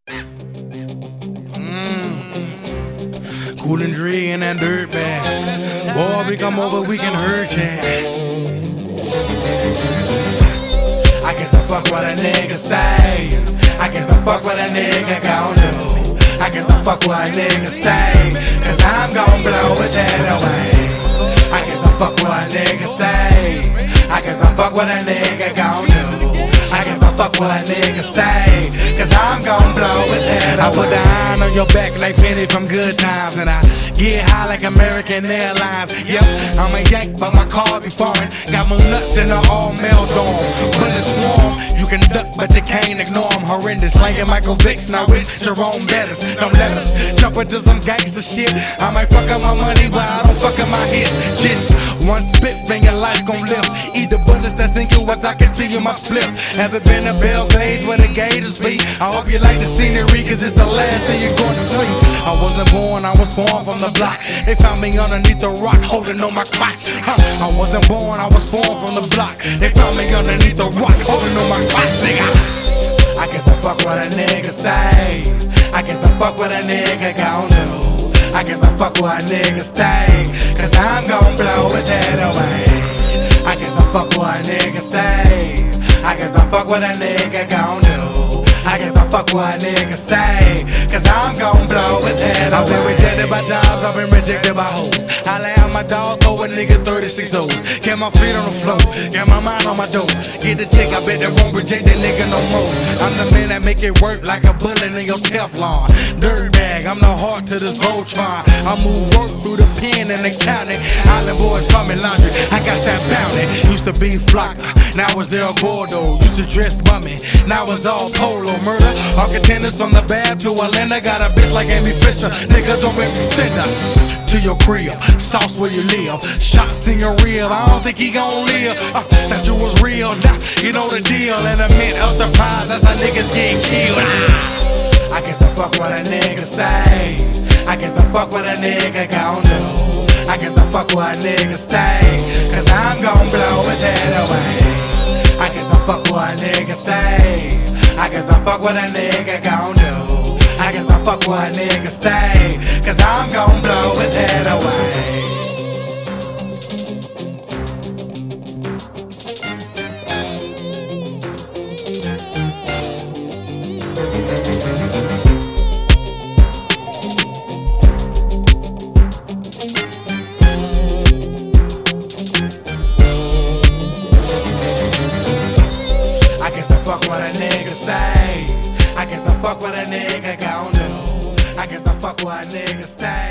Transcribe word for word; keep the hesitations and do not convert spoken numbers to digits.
Mm. Cool and Dre and that dirt bag. Boy, we come over, we can hurt ya. I guess I fuck what a nigga say. I guess I fuck what a nigga gon' do. I guess I fuck what a nigga say, cause I'm gon' blow his head away. I guess I fuck what a nigga say. I guess I fuck what a nigga gon' do. I guess I fuck what a nigga say, cause I'm gon' blow his head away. I put the iron on your back like Penny from Good Times, and I get high like American Airlines. Yep, I'm a yank, but my car be foreign. Got my nuts in an all-male dorm. Bullets swarm, you can duck, but you can't ignore them. Horrendous, slanging Michael Vicks, now with Jerome Bettis. Don't let us jump into some gangster shit. I might fuck up my money, but I don't fuck up my hit. Just one spit, and your life gon' live. Eat the bullets that's in you as I continue my split. Haven't been to Belgrade where the gators be. I hope you like the scenery, cause it's the last thing you're going to see. I wasn't born, I was formed from the block. They found me underneath the rock, holding on my crotch. Huh. I wasn't born, I was formed from the block. They found me underneath the rock, holding on my crotch, nigga. I guess I fuck what a nigga say. I guess I fuck what a nigga gon' do. I guess I fuck what a nigga stay, cause I'm gon' blow his head away. I guess I fuck what a nigga say. I guess I fuck what a nigga gon' do. I guess I fuck what a nigga say, cause I'm gon' blow his head away. I've been rejected by jobs, I've been rejected by hoes. I lay out my dog, throw a nigga thirty-six O's. Get my feet on the floor, get my mind on my dough. Get the tick, I bet they won't reject that nigga no more. I'm the man that make it work like a bullet in your Teflon. Dirt bag, I'm the heart to this Voltron. I move work through the pen and the county. Island boys call me laundry, I got that bounty. Used to be flocker, now it's El Gordo. Used to dress bummy, now it's all polo. Murder, all contenders from the Bab to Atlanta. Got a bitch like Amy Fisher, nigga don't make me send her to your crib, sauce where you live. Shots in your reel, I don't think he gon' live. uh, That you was real, now you know the deal. And a mint of surprise, that's how niggas get killed. ah. I guess I fuck what a nigga say. I guess I fuck what a nigga gon' do. I guess I fuck what a nigga stay, cause I'm gon' blow his head away. I guess I fuck what a nigga say. I guess I fuck what a nigga gon' do. I guess I fuck what a nigga stay, cause I'm gon' blow his head away. I guess I fuck what a nigga say. I guess I fuck what a nigga gon' do. I guess I fuck what a nigga stay.